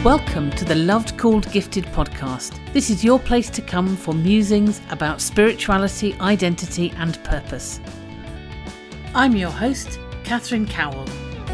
Welcome to the Loved Called Gifted podcast. This is your place to come for musings about spirituality, identity and purpose. I'm your host, Catherine Cowell.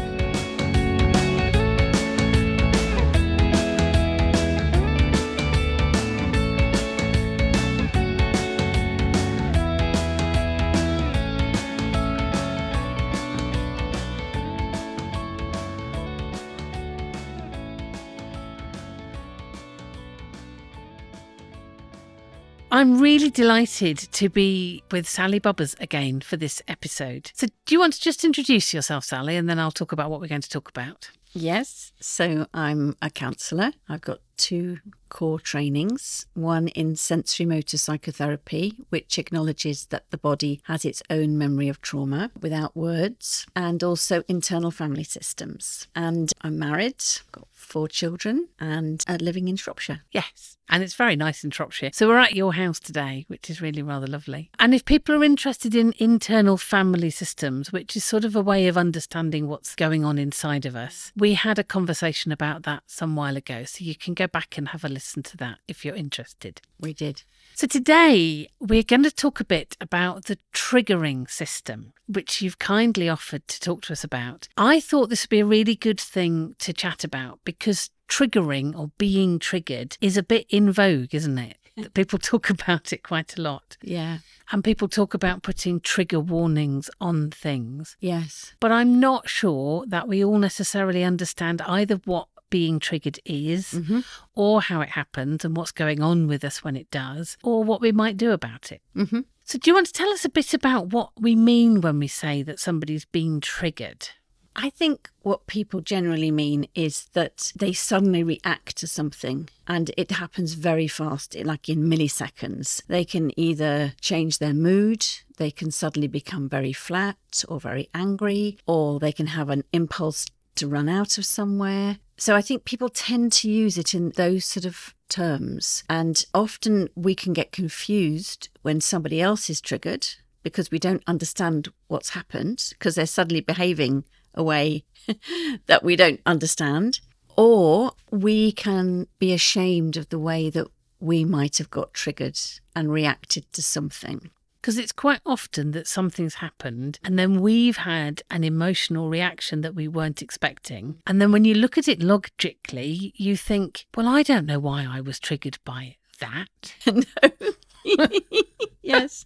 I'm really delighted to be with Sally Bubbers again for this episode. So do you want to just introduce yourself, Sally, and then I'll talk about what we're going to talk about? Yes, so I'm a counsellor. I've got 2 core trainings, one in sensory motor psychotherapy, which acknowledges that the body has its own memory of trauma without words, and also internal family systems. And I'm married, got 4 children and living in Shropshire. Yes, and it's very nice in Shropshire. So we're at your house today, which is really rather lovely. And if people are interested in internal family systems, which is sort of a way of understanding what's going on inside of us, we had a conversation about that some while ago. So you can go back and have a listen to that if you're interested. We did. So today we're going to talk a bit about the triggering system, which you've kindly offered to talk to us about. I thought this would be a really good thing to chat about because triggering or being triggered is a bit in vogue, isn't it? That people talk about it quite a lot. Yeah. And people talk about putting trigger warnings on things. Yes. But I'm not sure that we all necessarily understand either what being triggered is, or how it happens and what's going on with us when it does, or what we might do about it. So do you want to tell us a bit about what we mean when we say that somebody's been triggered? I think what people generally mean is that they suddenly react to something and it happens very fast, like in milliseconds. They can either change their mood, they can suddenly become very flat or very angry, or they can have an impulse to run out of somewhere. So I think people tend to use it in those sort of terms. And often we can get confused when somebody else is triggered because we don't understand what's happened because they're suddenly behaving a way that we don't understand. Or we can be ashamed of the way that we might have got triggered and reacted to something. Because it's quite often that something's happened and then we've had an emotional reaction that we weren't expecting. And then when you look at it logically, you think, well, I don't know why I was triggered by that. No. Yes.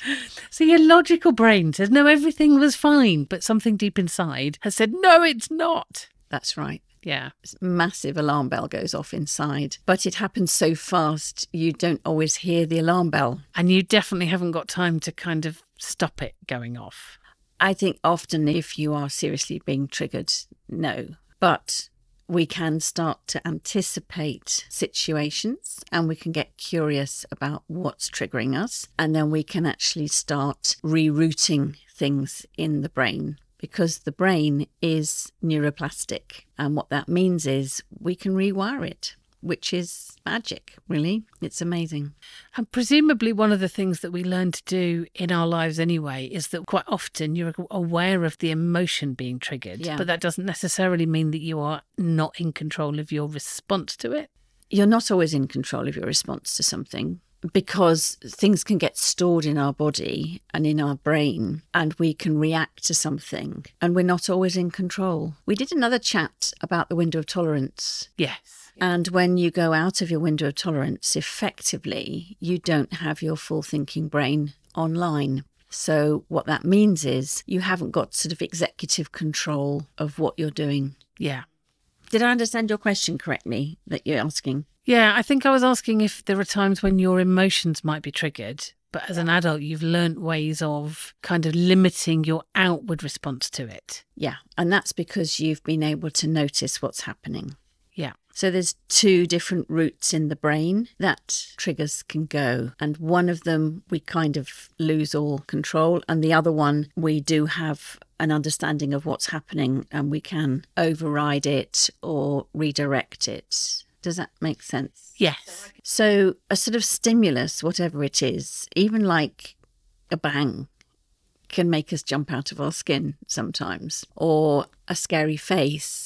So your logical brain says, no, everything was fine. But something deep inside has said, no, it's not. That's right. Yeah. Massive alarm bell goes off inside, but it happens so fast you don't always hear the alarm bell. And you definitely haven't got time to kind of stop it going off. I think often if you are seriously being triggered, no. But we can start to anticipate situations and we can get curious about what's triggering us. And then we can actually start rerouting things in the brain. Because the brain is neuroplastic. And what that means is we can rewire it, which is magic, really. It's amazing. And presumably one of the things that we learn to do in our lives anyway is that quite often you're aware of the emotion being triggered. Yeah. But that doesn't necessarily mean that you are not in control of your response to it. You're not always in control of your response to something. Because things can get stored in our body and in our brain and we can react to something and we're not always in control. We did another chat about the window of tolerance. Yes. And when you go out of your window of tolerance, effectively, you don't have your full thinking brain online. So what that means is you haven't got sort of executive control of what you're doing. Yeah. Did I understand your question correctly that you're asking? Yeah, I think I was asking if there are times when your emotions might be triggered, but as an adult, you've learnt ways of kind of limiting your outward response to it. Yeah, and that's because you've been able to notice what's happening. Yeah. So there's 2 different routes in the brain that triggers can go. And one of them, we kind of lose all control. And the other one, we do have an understanding of what's happening and we can override it or redirect it. Does that make sense? Yes. So a sort of stimulus, whatever it is, even like a bang, can make us jump out of our skin sometimes. Or a scary face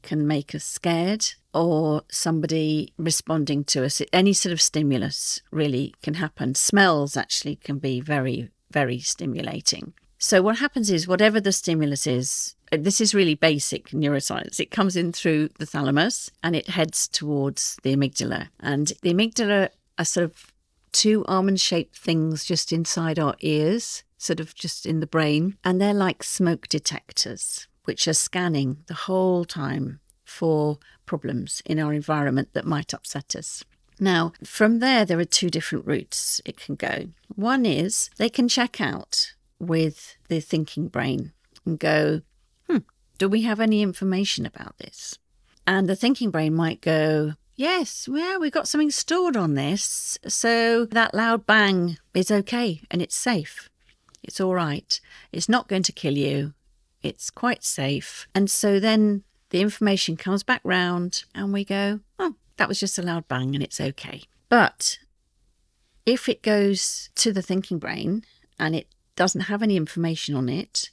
can make us scared, or somebody responding to us. Any sort of stimulus really can happen. Smells actually can be very, very stimulating. So what happens is, whatever the stimulus is, this is really basic neuroscience. It comes in through the thalamus and it heads towards the amygdala. And the amygdala are sort of two almond-shaped things just inside our ears, sort of just in the brain. And they're like smoke detectors, which are scanning the whole time for problems in our environment that might upset us. Now, from there are two different routes it can go. One is they can check out with the thinking brain and go, do we have any information about this? And the thinking brain might go, yes, well, we've got something stored on this, so that loud bang is okay and it's safe. It's all right. It's not going to kill you. It's quite safe. And so then the information comes back round and we go, oh, that was just a loud bang and it's okay. But if it goes to the thinking brain and it doesn't have any information on it,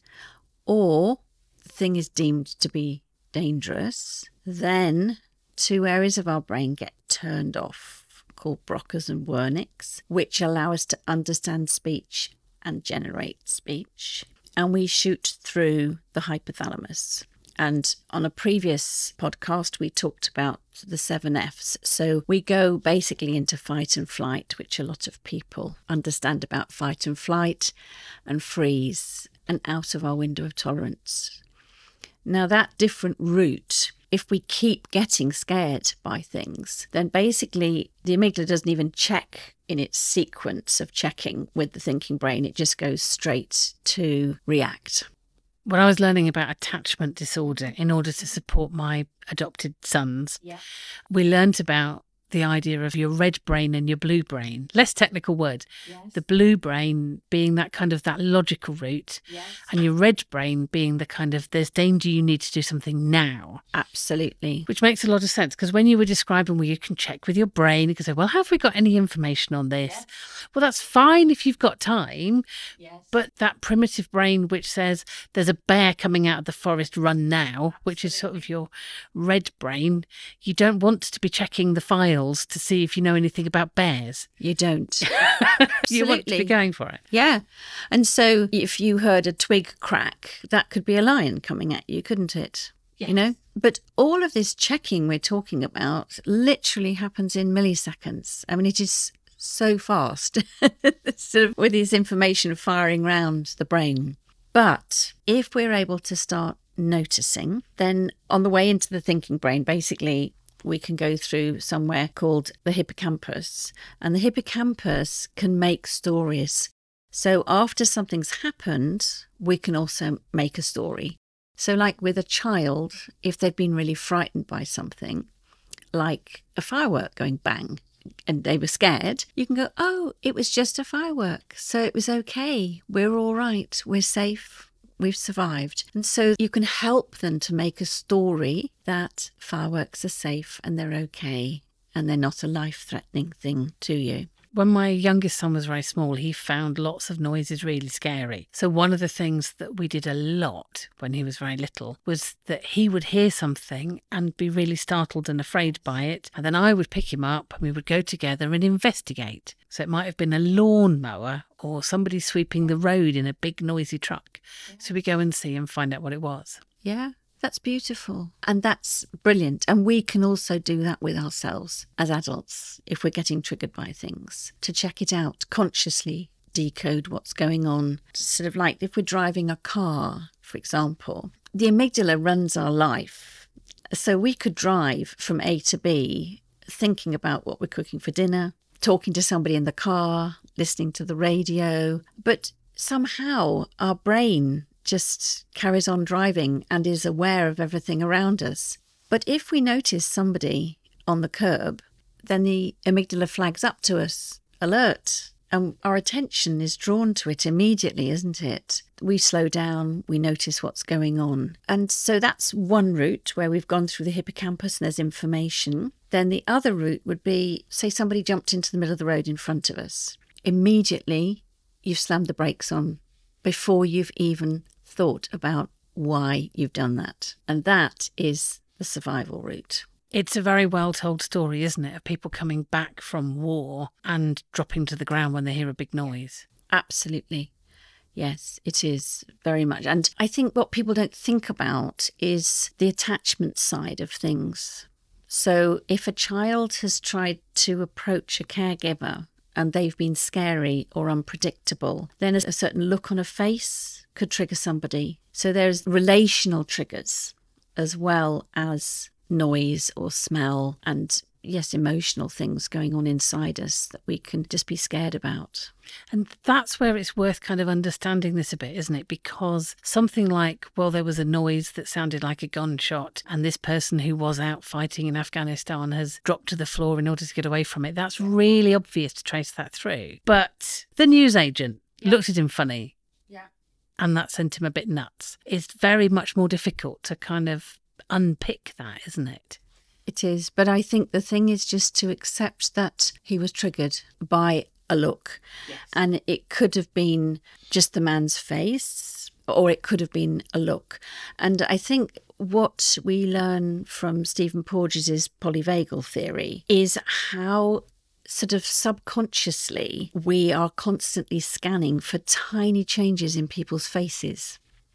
or the thing is deemed to be dangerous, then two areas of our brain get turned off, called Broca's and Wernicke's, which allow us to understand speech and generate speech. And we shoot through the hypothalamus. And on a previous podcast, we talked about the 7 Fs. So we go basically into fight and flight, which a lot of people understand about fight and flight, and freeze, and out of our window of tolerance. Now, that different route, if we keep getting scared by things, then basically the amygdala doesn't even check in its sequence of checking with the thinking brain. It just goes straight to react. When I was learning about attachment disorder in order to support my adopted sons, we learnt about the idea of your red brain and your blue brain. Less technical word. Yes. The blue brain being that kind of that logical route, and your red brain being the kind of there's danger, you need to do something now. Absolutely. Which makes a lot of sense, because when you were describing where you can check with your brain, you can say, well, have we got any information on this? Yes. Well, that's fine if you've got time. Yes. But that primitive brain which says there's a bear coming out of the forest, run now, which is sort of your red brain, you don't want to be checking the file to see if you know anything about bears. You don't. You want to be going for it. Yeah. And so if you heard a twig crack, that could be a lion coming at you, couldn't it? Yes. You know? But all of this checking we're talking about literally happens in milliseconds. I mean, it is so fast, sort of with this information firing around the brain. But if we're able to start noticing, then on the way into the thinking brain, basically, we can go through somewhere called the hippocampus, and the hippocampus can make stories. So after something's happened, we can also make a story. So like with a child, if they've been really frightened by something, like a firework going bang, and they were scared, you can go, oh, it was just a firework. So it was okay. We're all right. We're safe. We've survived. And so you can help them to make a story that fireworks are safe and they're okay and they're not a life-threatening thing to you. When my youngest son was very small, he found lots of noises really scary. So one of the things that we did a lot when he was very little was that he would hear something and be really startled and afraid by it. And then I would pick him up and we would go together and investigate. So it might have been a lawnmower or somebody sweeping the road in a big noisy truck. So we go and see and find out what it was. Yeah. That's beautiful. And that's brilliant. And we can also do that with ourselves as adults if we're getting triggered by things, to check it out, consciously decode what's going on. Sort of like if we're driving a car, for example, the amygdala runs our life. So we could drive from A to B, thinking about what we're cooking for dinner, talking to somebody in the car, listening to the radio. But somehow our brain just carries on driving and is aware of everything around us. But if we notice somebody on the curb, then the amygdala flags up to us, alert, and our attention is drawn to it immediately, isn't it? We slow down, we notice what's going on. And so that's one route where we've gone through the hippocampus and there's information. Then the other route would be, say somebody jumped into the middle of the road in front of us. Immediately, you've slammed the brakes on before you've even thought about why you've done that. And that is the survival route. It's a very well told story, isn't it, of people coming back from war and dropping to the ground when they hear a big noise. Absolutely. Yes, it is very much. And I think what people don't think about is the attachment side of things. So if a child has tried to approach a caregiver and they've been scary or unpredictable, then a certain look on a face could trigger somebody. So there's relational triggers as well as noise or smell and, yes, emotional things going on inside us that we can just be scared about. And that's where it's worth kind of understanding this a bit, isn't it? Because something like, well, there was a noise that sounded like a gunshot and this person who was out fighting in Afghanistan has dropped to the floor in order to get away from it. That's really obvious to trace that through. But the newsagent looked at him funny. Yeah. And that sent him a bit nuts. It's very much more difficult to kind of unpick that, isn't it? It is. But I think the thing is just to accept that he was triggered by a look. Yes. And it could have been just the man's face, or it could have been a look. And I think what we learn from Stephen Porges' polyvagal theory is how sort of subconsciously we are constantly scanning for tiny changes in people's faces.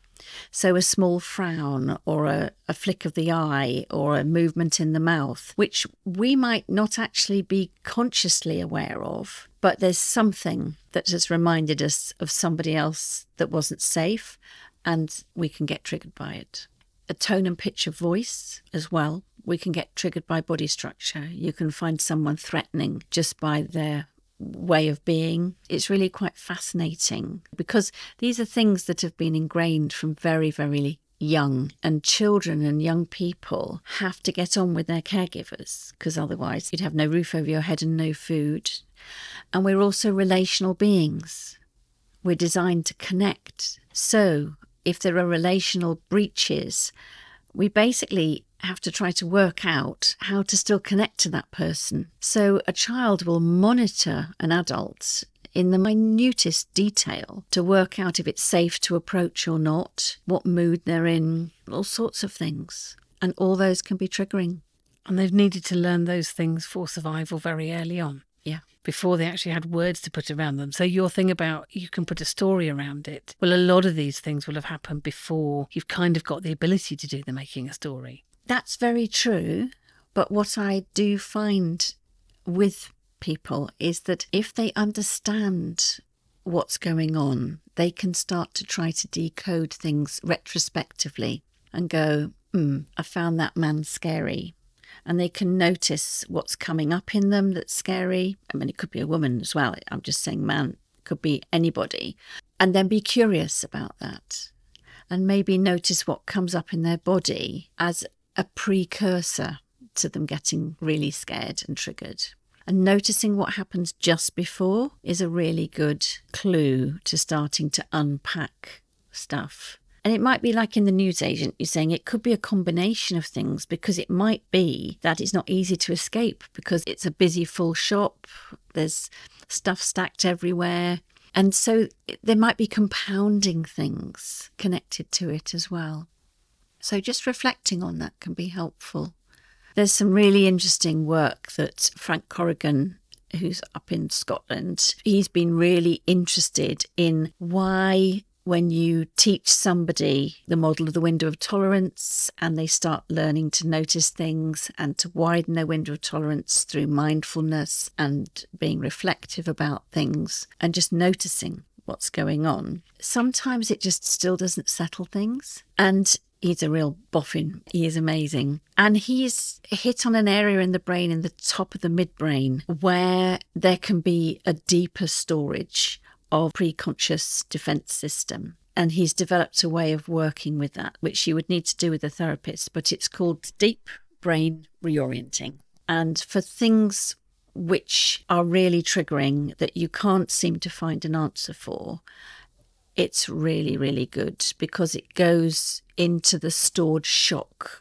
So a small frown or a flick of the eye or a movement in the mouth, which we might not actually be consciously aware of, but there's something that has reminded us of somebody else that wasn't safe, and we can get triggered by it. A tone and pitch of voice as well. We can get triggered by body structure. You can find someone threatening just by their way of being. It's really quite fascinating because these are things that have been ingrained from very, very young, and children and young people have to get on with their caregivers because otherwise you'd have no roof over your head and no food. And we're also relational beings. We're designed to connect. So if there are relational breaches, we basically have to try to work out how to still connect to that person. So a child will monitor an adult in the minutest detail to work out if it's safe to approach or not, what mood they're in, all sorts of things. And all those can be triggering. And they've needed to learn those things for survival very early on. Yeah. Before they actually had words to put around them. So your thing about you can put a story around it. Well, a lot of these things will have happened before you've kind of got the ability to do the making a story. That's very true. But what I do find with people is that if they understand what's going on, they can start to try to decode things retrospectively and go, I found that man scary. And they can notice what's coming up in them that's scary. I mean, it could be a woman as well. I'm just saying man, it could be anybody. And then be curious about that. And maybe notice what comes up in their body as a precursor to them getting really scared and triggered. And noticing what happens just before is a really good clue to starting to unpack stuff. And it might be like in the newsagent, you're saying it could be a combination of things, because it might be that it's not easy to escape because it's a busy, full shop. There's stuff stacked everywhere. And so there might be compounding things connected to it as well. So just reflecting on that can be helpful. There's some really interesting work that Frank Corrigan, who's up in Scotland, he's been really interested in why when you teach somebody the model of the window of tolerance and they start learning to notice things and to widen their window of tolerance through mindfulness and being reflective about things and just noticing what's going on, sometimes it just still doesn't settle things. And he's a real boffin. He is amazing. And he's hit on an area in the brain, in the top of the midbrain, where there can be a deeper storage of preconscious defense system. And he's developed a way of working with that, which you would need to do with a therapist, but it's called deep brain reorienting. And for things which are really triggering that you can't seem to find an answer for, it's really, really good because it goes into the stored shock,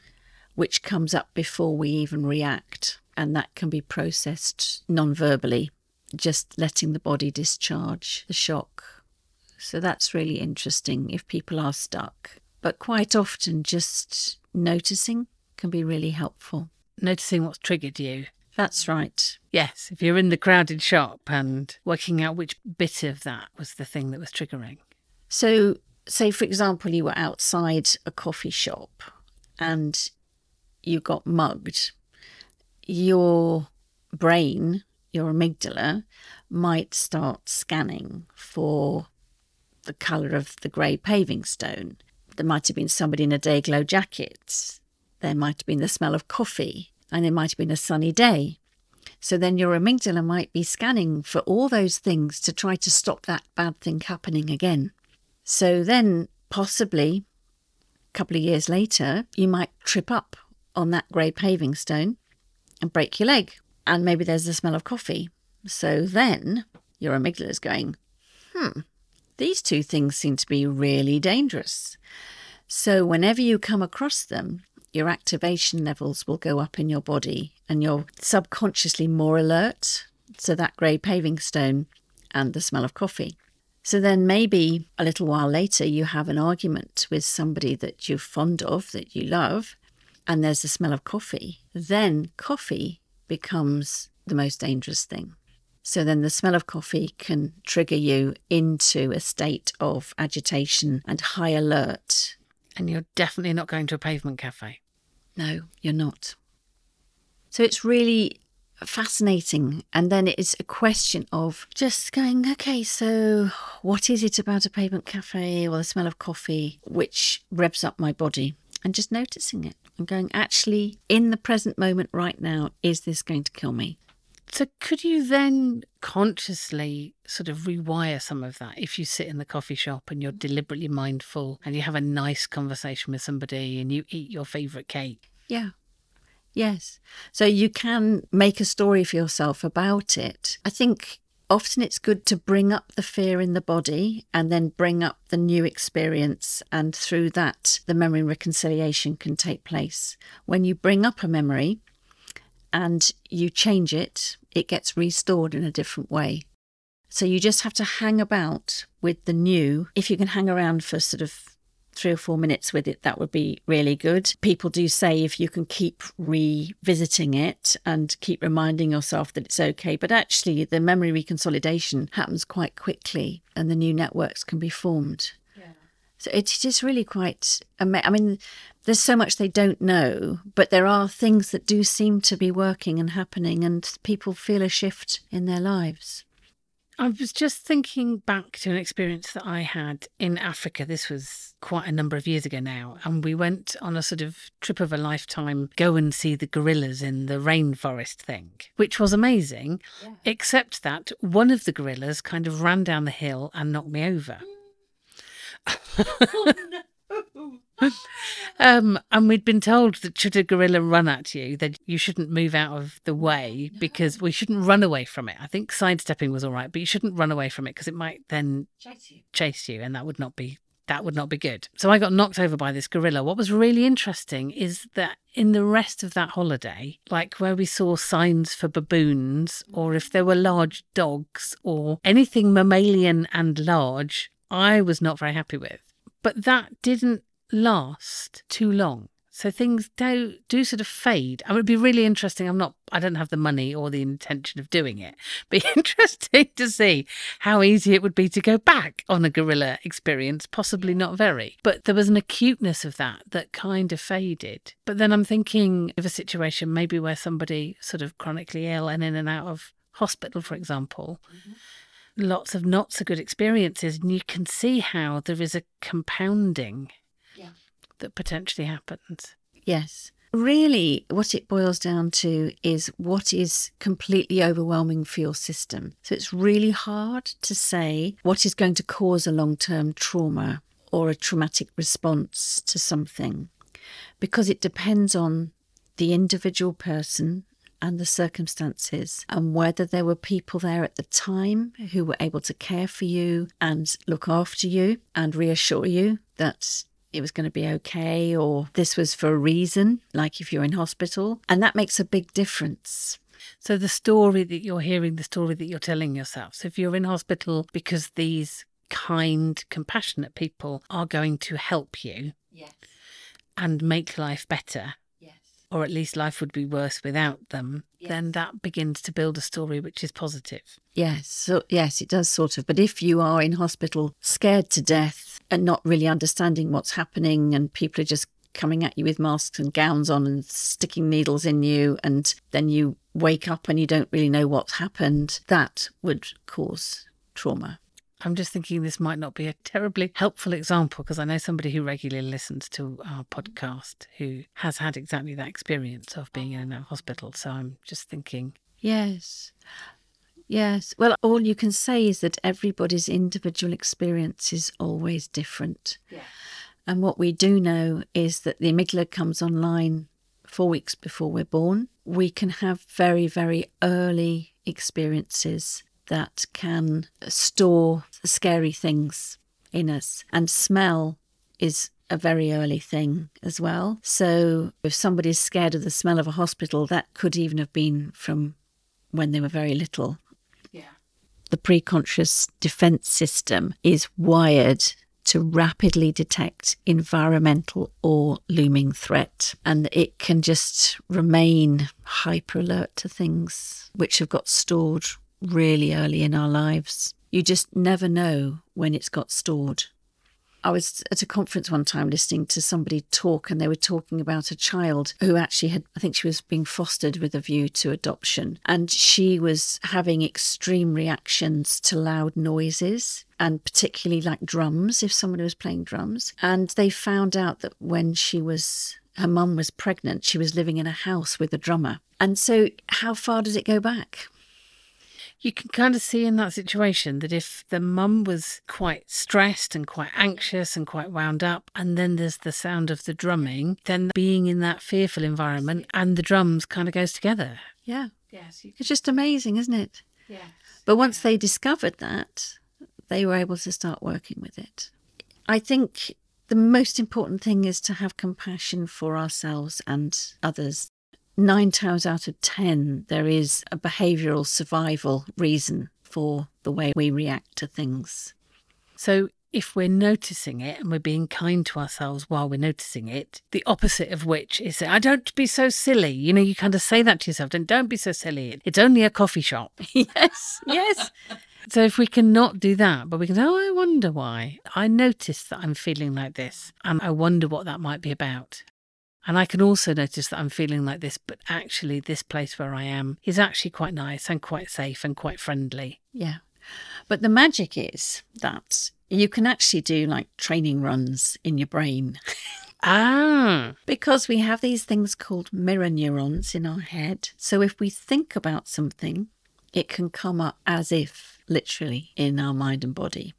which comes up before we even react. And that can be processed non-verbally, just letting the body discharge the shock. So that's really interesting if people are stuck. But quite often just noticing can be really helpful. Noticing what's triggered you. That's right. Yes, if you're in the crowded shop and working out which bit of that was the thing that was triggering. So, say, for example, you were outside a coffee shop and you got mugged. Your brain, your amygdala, might start scanning for the colour of the grey paving stone. There might have been somebody in a day-glow jacket. There might have been the smell of coffee, and it might have been a sunny day. So then your amygdala might be scanning for all those things to try to stop that bad thing happening again. So then possibly a couple of years later, you might trip up on that grey paving stone and break your leg. And maybe there's the smell of coffee. So then your amygdala is going, these two things seem to be really dangerous. So whenever you come across them, your activation levels will go up in your body and you're subconsciously more alert. So that grey paving stone and the smell of coffee. So then maybe a little while later you have an argument with somebody that you're fond of, that you love, and there's the smell of coffee. Then coffee becomes the most dangerous thing. So then the smell of coffee can trigger you into a state of agitation and high alert. And you're definitely not going to a pavement cafe. No, you're not. So it's really fascinating. And then it's a question of just going, okay, so what is it about a pavement cafe or the smell of coffee which revs up my body? And just noticing it and going, actually, in the present moment right now, is this going to kill me? So could you then consciously sort of rewire some of that if you sit in the coffee shop and you're deliberately mindful and you have a nice conversation with somebody and you eat your favourite cake? Yeah. Yes. So you can make a story for yourself about it. I think often it's good to bring up the fear in the body and then bring up the new experience. And through that, the memory reconciliation can take place. When you bring up a memory and you change it, it gets restored in a different way. So you just have to hang about with the new. If you can hang around for sort of 3 or 4 minutes with it, that would be really good. People do say if you can keep revisiting it and keep reminding yourself that it's okay, but actually the memory reconsolidation happens quite quickly and the new networks can be formed. Yeah. So it is really quite, I mean, there's so much they don't know, but there are things that do seem to be working and happening and people feel a shift in their lives. I was just thinking back to an experience that I had in Africa. This was quite a number of years ago now. And we went on a sort of trip of a lifetime, go and see the gorillas in the rainforest thing, which was amazing, except that one of the gorillas kind of ran down the hill and knocked me over. Oh, no. And we'd been told that should a gorilla run at you, that you shouldn't move out of the way because we shouldn't run away from it. I think sidestepping was all right, but you shouldn't run away from it because it might then chase you, and that would not be good. So I got knocked over by this gorilla. What was really interesting is that in the rest of that holiday, like where we saw signs for baboons, or if there were large dogs or anything mammalian and large, I was not very happy with. But that didn't last too long. So things do sort of fade. I mean, it'd be really interesting. I don't have the money or the intention of doing it. But interesting to see how easy it would be to go back on a gorilla experience. Possibly not very. But there was an acuteness of that kind of faded. But then I'm thinking of a situation maybe where somebody sort of chronically ill and in and out of hospital, for example. Mm-hmm. Lots of not so good experiences, and you can see how there is a compounding that potentially happens. Yes. Really, what it boils down to is what is completely overwhelming for your system. So it's really hard to say what is going to cause a long-term trauma or a traumatic response to something, because it depends on the individual person and the circumstances, and whether there were people there at the time who were able to care for you and look after you and reassure you that it was going to be okay, or this was for a reason, like if you're in hospital. And that makes a big difference. So the story that you're hearing, the story that you're telling yourself. So if you're in hospital because these kind, compassionate people are going to help you and make life better, or at least life would be worse without them, then that begins to build a story which is positive. Yes, so yes, it does sort of. But if you are in hospital scared to death and not really understanding what's happening, and people are just coming at you with masks and gowns on and sticking needles in you, and then you wake up and you don't really know what's happened, that would cause trauma. I'm just thinking this might not be a terribly helpful example, because I know somebody who regularly listens to our podcast who has had exactly that experience of being in a hospital. So I'm just thinking. Yes. Yes. Well, all you can say is that everybody's individual experience is always different. Yeah. And what we do know is that the amygdala comes online 4 weeks before we're born. We can have very, very early experiences that can store scary things in us. And smell is a very early thing as well. So if somebody's scared of the smell of a hospital, that could even have been from when they were very little. Yeah. The preconscious defense system is wired to rapidly detect environmental or looming threat. And it can just remain hyper alert to things which have got stored really early in our lives. You just never know when it's got stored. I was at a conference one time listening to somebody talk, and they were talking about a child who actually had, I think she was being fostered with a view to adoption, and she was having extreme reactions to loud noises, and particularly like drums, if somebody was playing drums. And they found out that when her mum was pregnant, she was living in a house with a drummer. And so how far does it go back? You can kind of see in that situation that if the mum was quite stressed and quite anxious and quite wound up, and then there's the sound of the drumming, then being in that fearful environment and the drums kind of goes together. Yeah. Yes. It's just amazing, isn't it? Yes. But once they discovered that, they were able to start working with it. I think the most important thing is to have compassion for ourselves and others. 9 times out of 10, there is a behavioural survival reason for the way we react to things. So if we're noticing it and we're being kind to ourselves while we're noticing it, the opposite of which is, don't be so silly. You know, you kind of say that to yourself, don't be so silly. It's only a coffee shop. Yes, yes. So if we can not do that, but we can say, I wonder why. I notice that I'm feeling like this, and I wonder what that might be about. And I can also notice that I'm feeling like this, but actually this place where I am is actually quite nice and quite safe and quite friendly. Yeah. But the magic is that you can actually do like training runs in your brain. Because we have these things called mirror neurons in our head. So if we think about something, it can come up as if literally in our mind and body.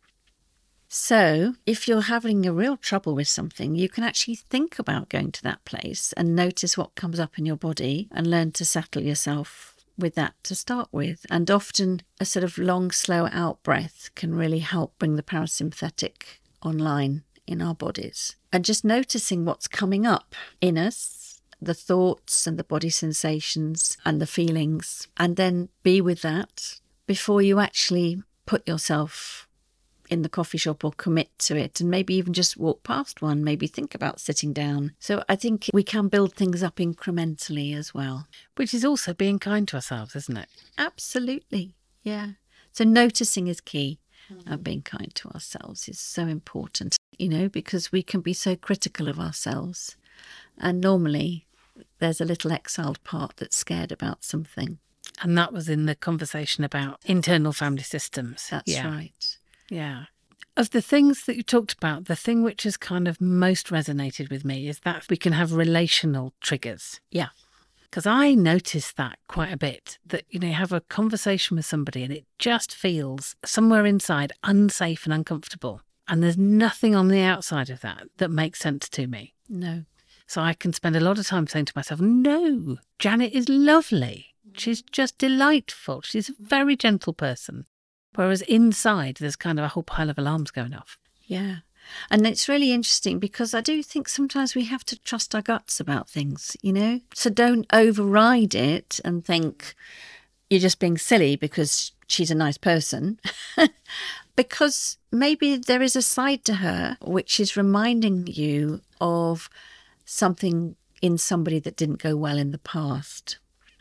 So if you're having a real trouble with something, you can actually think about going to that place and notice what comes up in your body and learn to settle yourself with that to start with. And often a sort of long, slow out breath can really help bring the parasympathetic online in our bodies. And just noticing what's coming up in us, the thoughts and the body sensations and the feelings, and then be with that before you actually put yourself in the coffee shop or commit to it, and maybe even just walk past one, maybe think about sitting down. So I think we can build things up incrementally as well. Which is also being kind to ourselves, isn't it? Absolutely, yeah. So noticing is key, and being kind to ourselves is so important, because we can be so critical of ourselves. And normally there's a little exiled part that's scared about something. And that was in the conversation about internal family systems. That's right. Yeah. Of the things that you talked about, the thing which has kind of most resonated with me is that we can have relational triggers. Yeah. Because I noticed that quite a bit, that, you have a conversation with somebody and it just feels somewhere inside unsafe and uncomfortable. And there's nothing on the outside of that makes sense to me. No. So I can spend a lot of time saying to myself, no, Janet is lovely. She's just delightful. She's a very gentle person. Whereas inside, there's kind of a whole pile of alarms going off. Yeah. And it's really interesting because I do think sometimes we have to trust our guts about things, So don't override it and think you're just being silly because she's a nice person. Because maybe there is a side to her which is reminding you of something in somebody that didn't go well in the past.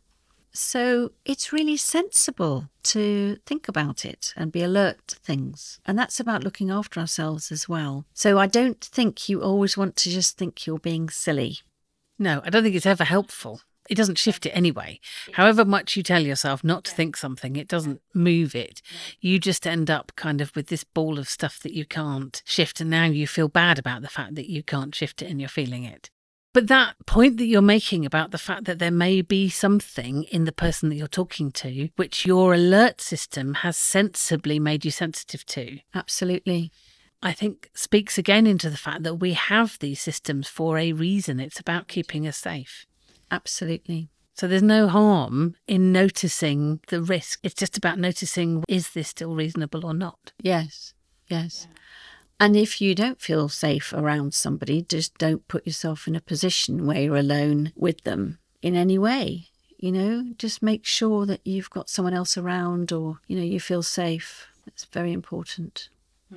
So it's really sensible to think about it and be alert to things. And that's about looking after ourselves as well. So I don't think you always want to just think you're being silly. No, I don't think it's ever helpful. It doesn't shift it anyway. However much you tell yourself not to think something, it doesn't move it. You just end up kind of with this ball of stuff that you can't shift. And now you feel bad about the fact that you can't shift it and you're feeling it. But that point that you're making about the fact that there may be something in the person that you're talking to, which your alert system has sensibly made you sensitive to. Absolutely. I think speaks again into the fact that we have these systems for a reason. It's about keeping us safe. Absolutely. So there's no harm in noticing the risk. It's just about noticing, is this still reasonable or not? Yes. Yes. And if you don't feel safe around somebody, just don't put yourself in a position where you're alone with them in any way. Just make sure that you've got someone else around, or, you feel safe. It's very important.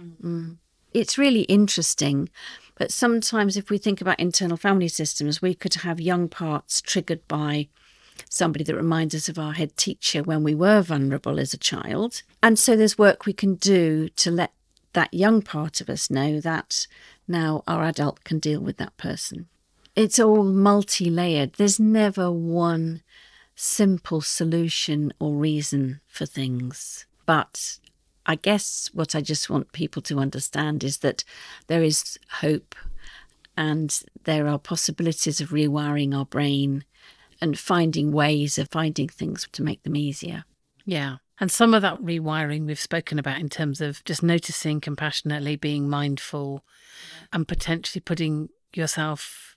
It's really interesting. But sometimes if we think about internal family systems, we could have young parts triggered by somebody that reminds us of our head teacher when we were vulnerable as a child. And so there's work we can do to let that young part of us know that now our adult can deal with that person. It's all multi-layered. There's never one simple solution or reason for things. But I guess what I just want people to understand is that there is hope and there are possibilities of rewiring our brain and finding ways of finding things to make them easier. Yeah. And some of that rewiring we've spoken about in terms of just noticing compassionately, being mindful, and potentially putting yourself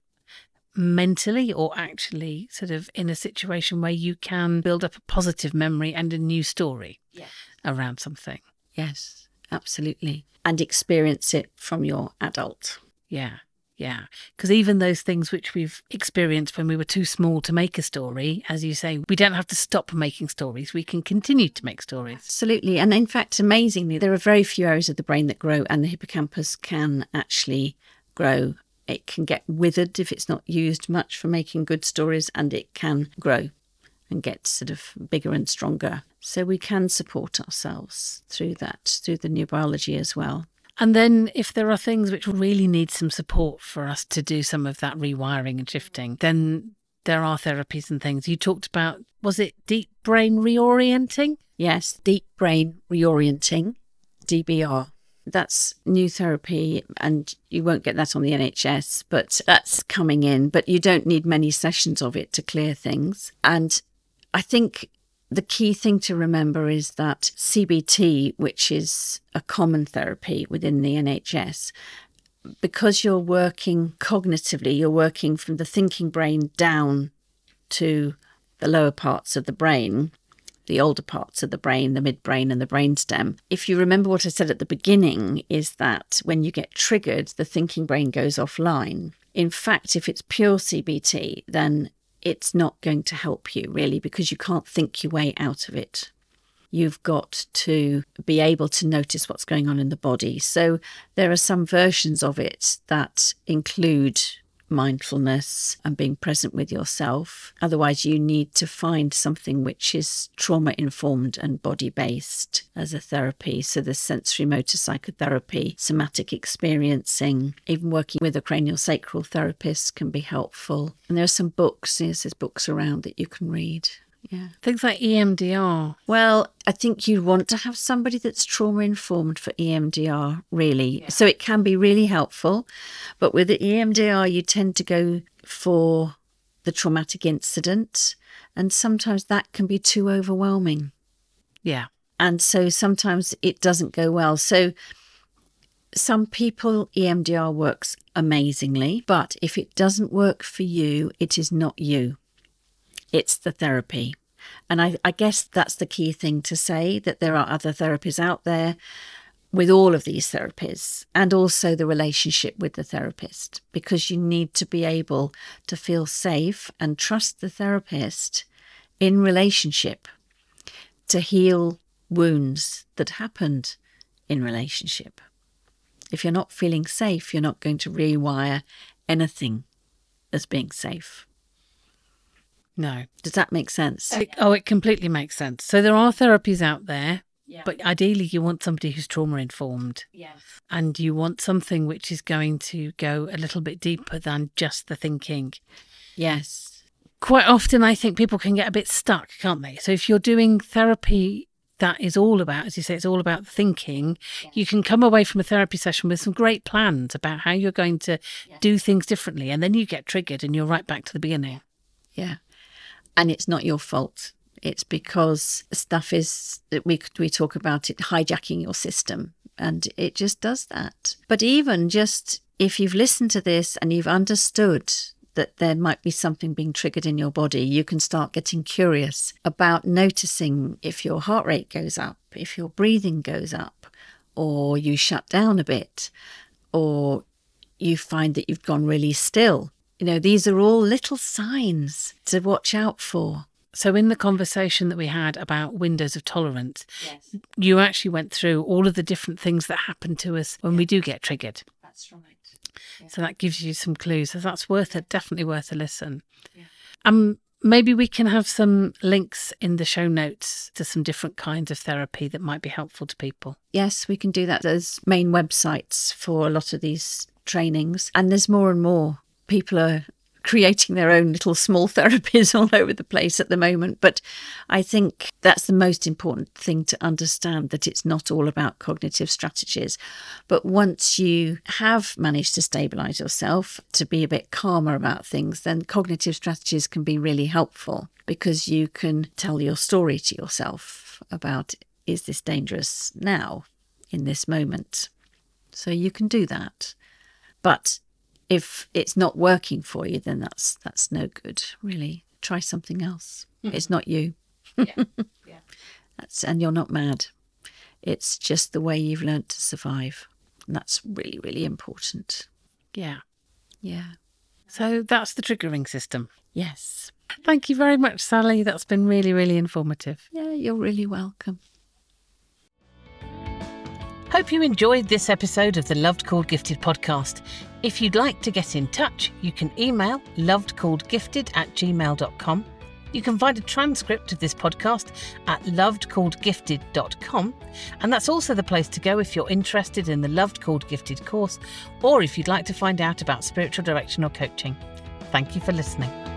mentally or actually sort of in a situation where you can build up a positive memory and a new story around something. Yes, absolutely. And experience it from your adult. Yeah. Yeah, because even those things which we've experienced when we were too small to make a story, as you say, we don't have to stop making stories. We can continue to make stories. Absolutely. And in fact, amazingly, there are very few areas of the brain that grow, and the hippocampus can actually grow. It can get withered if it's not used much for making good stories, and it can grow and get sort of bigger and stronger. So we can support ourselves through that, through the neurobiology as well. And then if there are things which really need some support for us to do some of that rewiring and shifting, then there are therapies and things. You talked about, was it deep brain reorienting? Yes, deep brain reorienting, DBR. That's new therapy, and you won't get that on the NHS, but that's coming in. But you don't need many sessions of it to clear things. And I think the key thing to remember is that CBT, which is a common therapy within the NHS, because you're working cognitively, you're working from the thinking brain down to the lower parts of the brain, the older parts of the brain, the midbrain and the brainstem. If you remember what I said at the beginning, is that when you get triggered, the thinking brain goes offline. In fact, if it's pure CBT, then it's not going to help you really, because you can't think your way out of it. You've got to be able to notice what's going on in the body. So there are some versions of it that include mindfulness and being present with yourself. Otherwise, you need to find something which is trauma-informed and body-based as a therapy. So there's sensory motor psychotherapy, somatic experiencing, even working with a craniosacral therapist can be helpful. And there are some books, there's books around that you can read. Yeah. Things like EMDR. Well, I think you want to have somebody that's trauma-informed for EMDR, really. Yeah. So it can be really helpful. But with the EMDR, you tend to go for the traumatic incident. And sometimes that can be too overwhelming. Yeah. And so sometimes it doesn't go well. So some people, EMDR works amazingly. But if it doesn't work for you, it is not you. It's the therapy. And I guess that's the key thing to say, that there are other therapies out there with all of these therapies, and also the relationship with the therapist, because you need to be able to feel safe and trust the therapist in relationship to heal wounds that happened in relationship. If you're not feeling safe, you're not going to rewire anything as being safe. No. Does that make sense? It completely makes sense. So there are therapies out there, Yeah. but ideally you want somebody who's trauma informed. Yes. And you want something which is going to go a little bit deeper than just the thinking. Yes. Quite often I think people can get a bit stuck, can't they? So if you're doing therapy that is all about, as you say, it's all about thinking, you can come away from a therapy session with some great plans about how you're going to do things differently. And then you get triggered and you're right back to the beginning. Yeah. And it's not your fault. It's because stuff is, we talk about it hijacking your system, and it just does that. But even just if you've listened to this and you've understood that there might be something being triggered in your body, you can start getting curious about noticing if your heart rate goes up, if your breathing goes up, or you shut down a bit, or you find that you've gone really still. You know, these are all little signs to watch out for. So in the conversation that we had about windows of tolerance, Yes, you actually went through all of the different things that happen to us when we do get triggered. that's right. So that gives you some clues. So that's definitely worth a listen. Yeah. Maybe we can have some links in the show notes to some different kinds of therapy that might be helpful to people. Yes, we can do that. There's main websites for a lot of these trainings, and there's more and more. People are creating their own little small therapies all over the place at the moment. But I think that's the most important thing to understand, that it's not all about cognitive strategies. But once you have managed to stabilise yourself, to be a bit calmer about things, then cognitive strategies can be really helpful, because you can tell your story to yourself about, is this dangerous now in this moment? So you can do that. But if it's not working for you, then that's no good, really. Try something else. It's not you. Yeah. And you're not mad. It's just the way you've learnt to survive. And that's really, really important. Yeah. Yeah. So that's the triggering system. Yes. Thank you very much, Sally. That's been really, really informative. Yeah, you're really welcome. Hope you enjoyed this episode of the Loved Called Gifted podcast. If you'd like to get in touch, you can email lovedcalledgifted@gmail.com. You can find a transcript of this podcast at lovedcalledgifted.com. And that's also the place to go if you're interested in the Loved Called Gifted course, or if you'd like to find out about spiritual direction or coaching. Thank you for listening.